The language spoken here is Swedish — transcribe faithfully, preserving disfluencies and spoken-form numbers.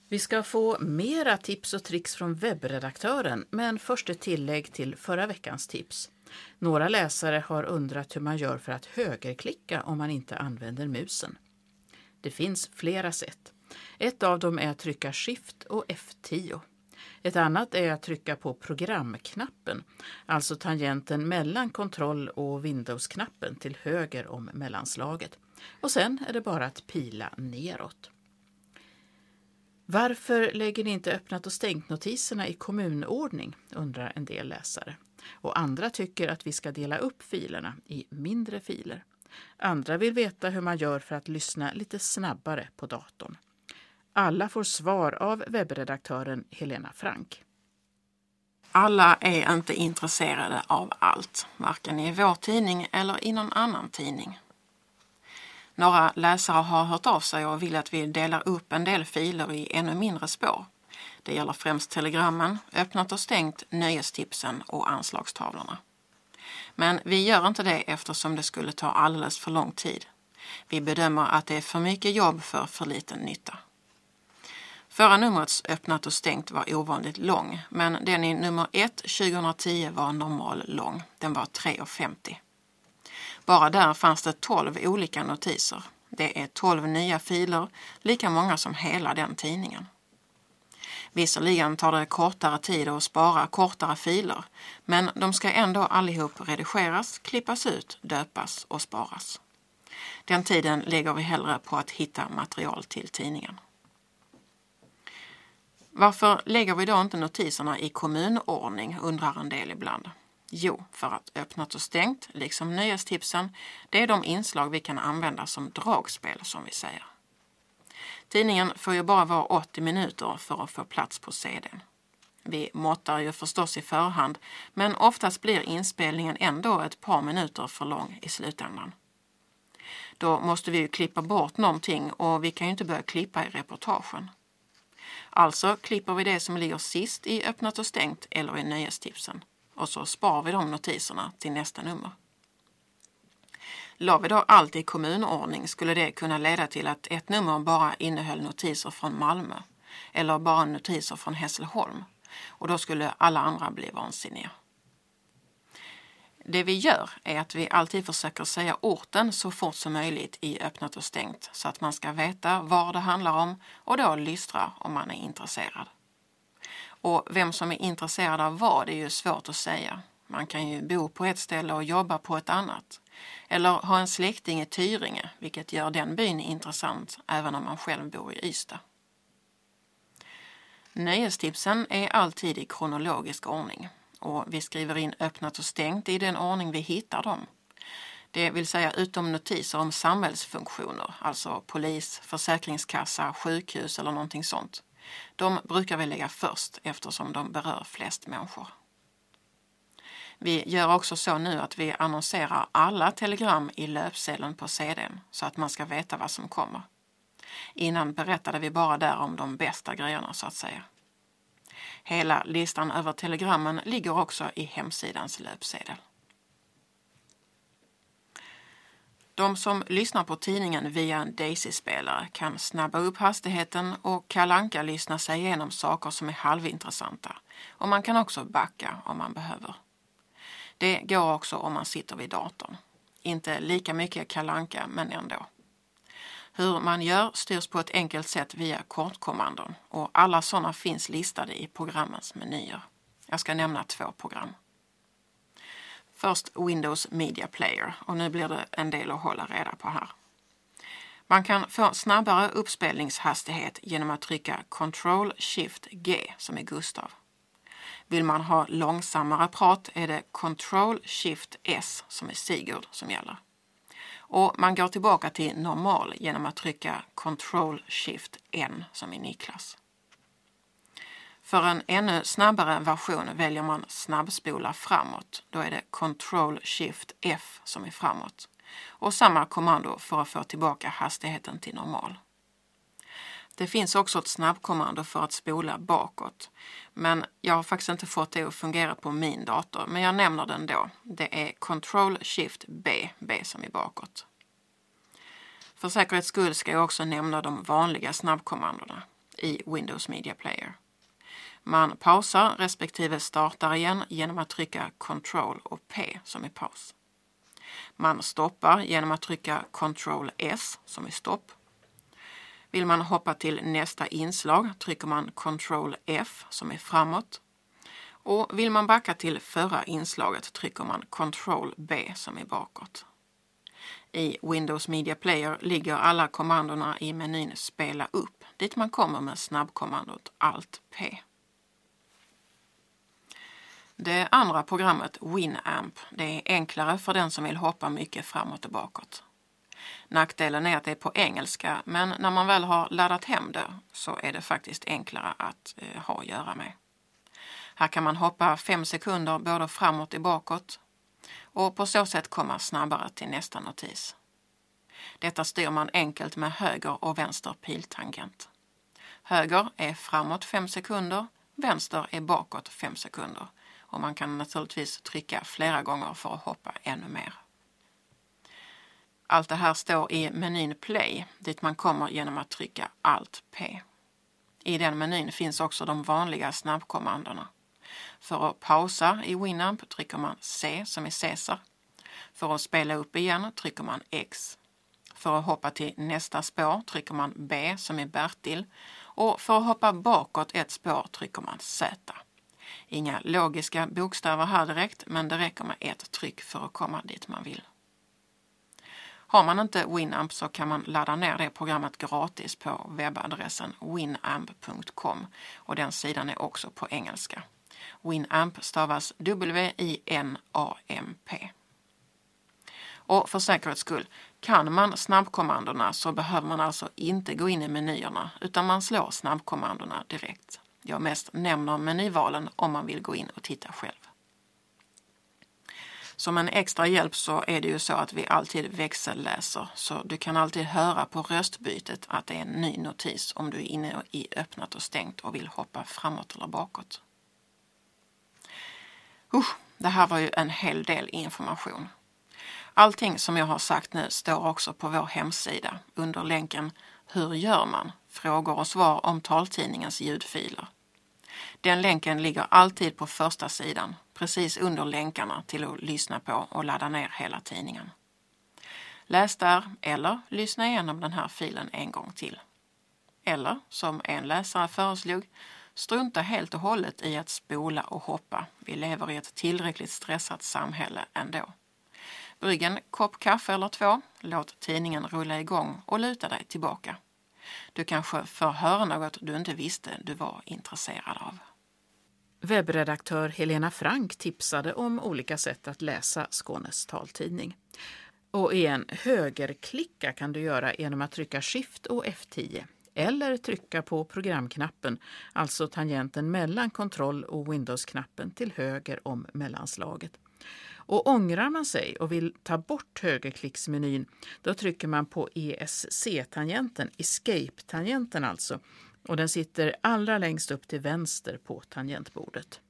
Vi ska få mera tips och tricks från webbredaktören, men först ett tillägg till förra veckans tips. Några läsare har undrat hur man gör för att högerklicka om man inte använder musen. Det finns flera sätt. Ett av dem är att trycka Shift och F tio. Ett annat är att trycka på programknappen, alltså tangenten mellan Ctrl och Windows-knappen till höger om mellanslaget. Och sen är det bara att pila neråt. Varför lägger ni inte öppnat och stängt notiserna i kommunordning, undrar en del läsare. Och andra tycker att vi ska dela upp filerna i mindre filer. Andra vill veta hur man gör för att lyssna lite snabbare på datorn. Alla får svar av webbredaktören Helena Frank. Alla är inte intresserade av allt, varken i vår tidning eller i någon annan tidning. Några läsare har hört av sig och vill att vi delar upp en del filer i ännu mindre spår. Det gäller främst telegrammen, öppnat och stängt, nöjestipsen och anslagstavlorna. Men vi gör inte det eftersom det skulle ta alldeles för lång tid. Vi bedömer att det är för mycket jobb för för liten nytta. Förra numrets öppnat och stängt var ovanligt lång, men den i nummer ett tjugohundratio var normal lång. Den var tre femtio. Bara där fanns det tolv olika notiser. Det är tolv nya filer, lika många som hela den tidningen. Visserligen tar det kortare tid att spara kortare filer, men de ska ändå allihop redigeras, klippas ut, döpas och sparas. Den tiden lägger vi hellre på att hitta material till tidningen. Varför lägger vi då inte notiserna i kommunordning, undrar en del ibland. Jo, för att öppnat och stängt, liksom nöjestipsen, det är de inslag vi kan använda som dragspel, som vi säger. Tidningen får ju bara vara åttio minuter för att få plats på C D:n. Vi måttar ju förstås i förhand, men oftast blir inspelningen ändå ett par minuter för lång i slutändan. Då måste vi ju klippa bort någonting och vi kan ju inte börja klippa i reportagen. Alltså klipper vi det som ligger sist i öppnat och stängt eller i nöjestipsen. Och så sparar vi de notiserna till nästa nummer. La vi då allt i kommunordning skulle det kunna leda till att ett nummer bara innehöll notiser från Malmö eller bara notiser från Hässleholm. Och då skulle alla andra bli vansinniga. Det vi gör är att vi alltid försöker säga orten så fort som möjligt i öppnat och stängt så att man ska veta vad det handlar om och då lystra om man är intresserad. Och vem som är intresserad av vad är ju svårt att säga. Man kan ju bo på ett ställe och jobba på ett annat. Eller ha en släkting i Tyringe, vilket gör den byn intressant även om man själv bor i Ystad. Nöjestipsen är alltid i kronologisk ordning. Och vi skriver in öppnat och stängt i den ordning vi hittar dem. Det vill säga utom notiser om samhällsfunktioner, alltså polis, försäkringskassa, sjukhus eller någonting sånt. De brukar vi lägga först eftersom de berör flest människor. Vi gör också så nu att vi annonserar alla telegram i löpsedeln på C D:n så att man ska veta vad som kommer. Innan berättade vi bara där om de bästa grejerna så att säga. Hela listan över telegrammen ligger också i hemsidans löpsedel. De som lyssnar på tidningen via en Daisy-spelare kan snabba upp hastigheten och Kalle Anka lyssna sig igenom saker som är halvintressanta. Och man kan också backa om man behöver. Det går också om man sitter vid datorn. Inte lika mycket Kalle Anka, men ändå. Hur man gör styrs på ett enkelt sätt via kortkommandon och alla sådana finns listade i programmens menyer. Jag ska nämna två program. Först Windows Media Player och nu blir det en del att hålla reda på här. Man kan få snabbare uppspelningshastighet genom att trycka Ctrl Shift G som är Gustav. Vill man ha långsammare prat är det Ctrl Shift S som är Sigurd som gäller. Och man går tillbaka till normal genom att trycka Ctrl Shift N som är Niklas. För en ännu snabbare version väljer man snabbspola framåt. Då är det Ctrl Shift F som är framåt. Och samma kommando för att få tillbaka hastigheten till normal. Det finns också ett snabbkommando för att spola bakåt. Men jag har faktiskt inte fått det att fungera på min dator. Men jag nämner den då. Det är Ctrl Shift B, B som är bakåt. För säkerhets skull ska jag också nämna de vanliga snabbkommandona. i Windows Media Player. Man pausar respektive startar igen genom att trycka Ctrl och P som i paus. Man stoppar genom att trycka Ctrl S som i stopp. Vill man hoppa till nästa inslag trycker man Ctrl F som är framåt. Och vill man backa till förra inslaget trycker man Ctrl B som är bakåt. I Windows Media Player ligger alla kommandona i menyn Spela upp, dit man kommer med snabbkommandot Alt P. Det andra programmet Winamp, det är enklare för den som vill hoppa mycket framåt och bakåt. Nackdelen är att det är på engelska, men när man väl har laddat hem det så är det faktiskt enklare att eh, ha att göra med. Här kan man hoppa fem sekunder både framåt och bakåt och på så sätt komma snabbare till nästa notis. Detta styr man enkelt med höger och vänster piltangent. Höger är framåt fem sekunder, vänster är bakåt fem sekunder och man kan naturligtvis trycka flera gånger för att hoppa ännu mer. Allt det här står i menyn Play, dit man kommer genom att trycka Alt P. I den menyn finns också de vanliga snabbkommandona. För att pausa i Winamp trycker man C som är Caesar. För att spela upp igen trycker man X. För att hoppa till nästa spår trycker man B som är Bertil. Och för att hoppa bakåt ett spår trycker man Z. Inga logiska bokstäver här direkt, men det räcker med ett tryck för att komma dit man vill. Har man inte Winamp så kan man ladda ner det programmet gratis på webbadressen winamp punkt com och den sidan är också på engelska. Winamp stavas W I N A M P. Och för säkerhets skull, kan man snabbkommandona så behöver man alltså inte gå in i menyerna utan man slår snabbkommandona direkt. Jag mest nämner menyvalen om man vill gå in och titta själv. Som en extra hjälp så är det ju så att vi alltid växelläser, så du kan alltid höra på röstbytet att det är en ny notis om du är inne i öppnat och stängt och vill hoppa framåt eller bakåt. Usch, det här var ju en hel del information. Allting som jag har sagt nu står också på vår hemsida under länken Hur gör man? Frågor och svar om taltidningens ljudfiler. Den länken ligger alltid på första sidan, precis under länkarna till att lyssna på och ladda ner hela tidningen. Läs där eller lyssna igenom den här filen en gång till. Eller, som en läsare föreslog, strunta helt och hållet i att spola och hoppa. Vi lever i ett tillräckligt stressat samhälle ändå. Brygg en kopp kaffe eller två, låt tidningen rulla igång och luta dig tillbaka. Du kanske får höra något du inte visste du var intresserad av. Webbredaktör Helena Frank tipsade om olika sätt att läsa Skånes taltidning. Och igen, högerklicka kan du göra genom att trycka Shift och F tio. Eller trycka på programknappen, alltså tangenten mellan Ctrl och Windows-knappen till höger om mellanslaget. Och ångrar man sig och vill ta bort högerklicksmenyn, då trycker man på E S C-tangenten, Escape-tangenten alltså. Och den sitter allra längst upp till vänster på tangentbordet.